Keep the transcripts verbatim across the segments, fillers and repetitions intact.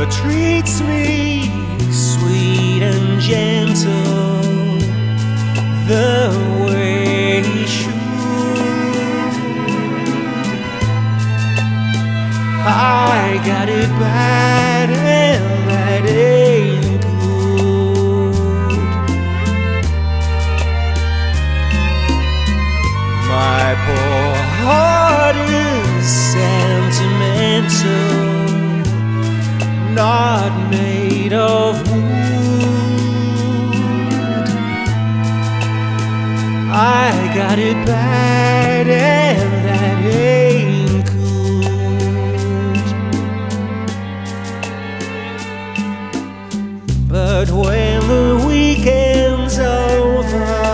but treats me sweet and gentle the way he should. I got it bad and that ain't good. My poor heart is sentimental, not made of wood. I got it bad and that ain't good. But when the weekend's over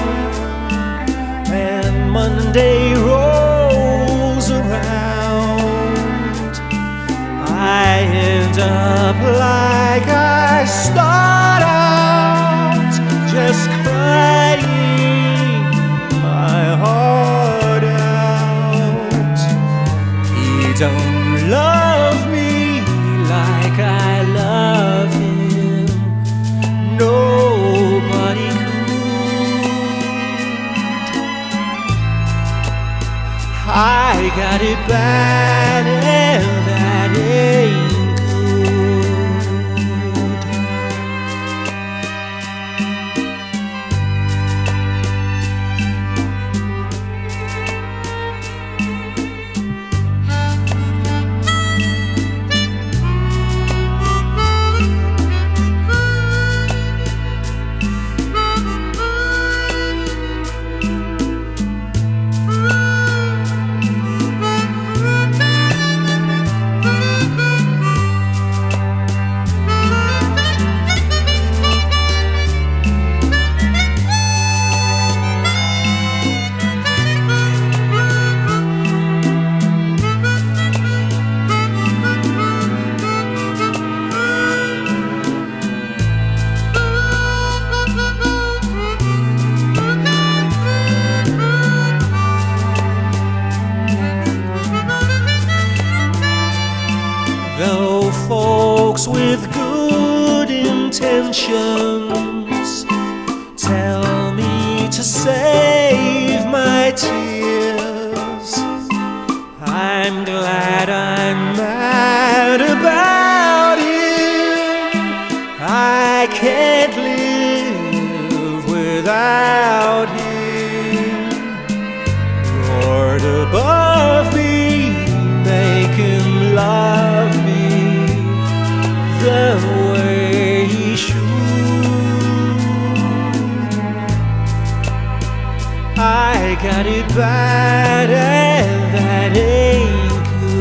and Monday rolls around, I end up like I start out, just crying my heart out. He don't love me like I love him. Nobody could. I got it bad and that ain't though folks with good intentions tell me to save my tears, I'm glad I'm mad about him. I can't live without him. Lord above me, make him love me the way he should. I got it bad and that ain't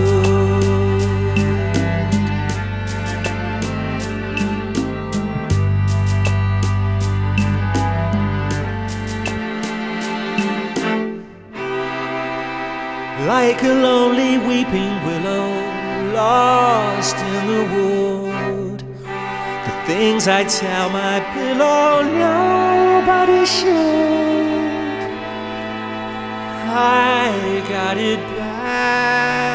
good. Like a lonely weeping willow lost in the wood, the things I tell my pillow nobody should. I got it bad